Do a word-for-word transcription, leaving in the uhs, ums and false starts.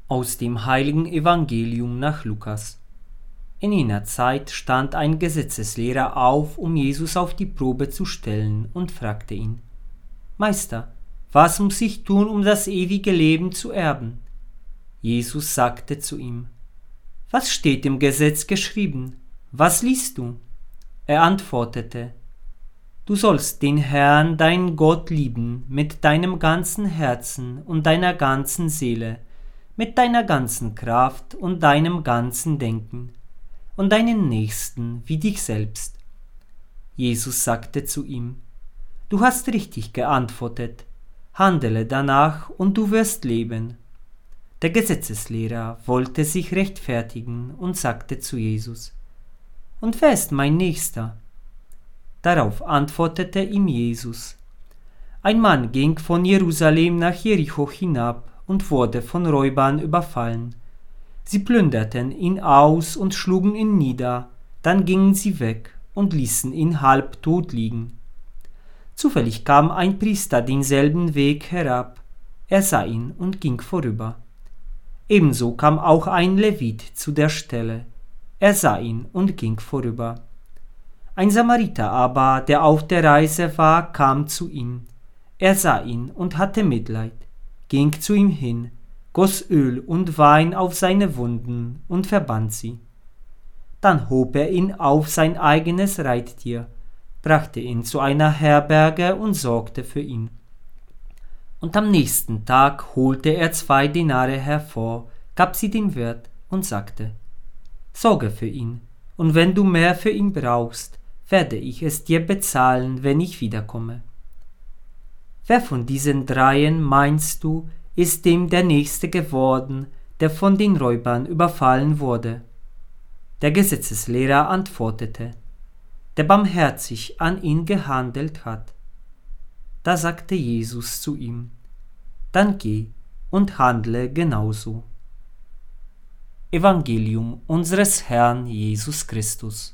Aus dem heiligen Evangelium nach Lukas. In jener Zeit stand ein Gesetzeslehrer auf, um Jesus auf die Probe zu stellen, und fragte ihn: Meister, was muss ich tun, um das ewige Leben zu erben? Jesus sagte zu ihm: Was steht im Gesetz geschrieben? Was liest du? Er antwortete: Du sollst den Herrn, deinen Gott, lieben mit deinem ganzen Herzen und deiner ganzen Seele, mit deiner ganzen Kraft und deinem ganzen Denken, und deinen Nächsten wie dich selbst. Jesus sagte zu ihm: Du hast richtig geantwortet, handele danach und du wirst leben. Der Gesetzeslehrer wollte sich rechtfertigen und sagte zu Jesus: Und wer ist mein Nächster? Darauf antwortete ihm Jesus: Ein Mann ging von Jerusalem nach Jericho hinab und wurde von Räubern überfallen. Sie plünderten ihn aus und schlugen ihn nieder, dann gingen sie weg und ließen ihn halbtot liegen. Zufällig kam ein Priester denselben Weg herab, er sah ihn und ging vorüber. Ebenso kam auch ein Levit zu der Stelle, er sah ihn und ging vorüber. Ein Samariter aber, der auf der Reise war, kam zu ihm. Er sah ihn und hatte Mitleid, ging zu ihm hin, goss Öl und Wein auf seine Wunden und verband sie. Dann hob er ihn auf sein eigenes Reittier, brachte ihn zu einer Herberge und sorgte für ihn. Und am nächsten Tag holte er zwei Denare hervor, gab sie dem Wirt und sagte: Sorge für ihn, und wenn du mehr für ihn brauchst, werde ich es dir bezahlen, wenn ich wiederkomme. Wer von diesen dreien, meinst du, ist dem der Nächste geworden, der von den Räubern überfallen wurde? Der Gesetzeslehrer antwortete: Der barmherzig an ihn gehandelt hat. Da sagte Jesus zu ihm: Dann geh und handle genauso. Evangelium unseres Herrn Jesus Christus.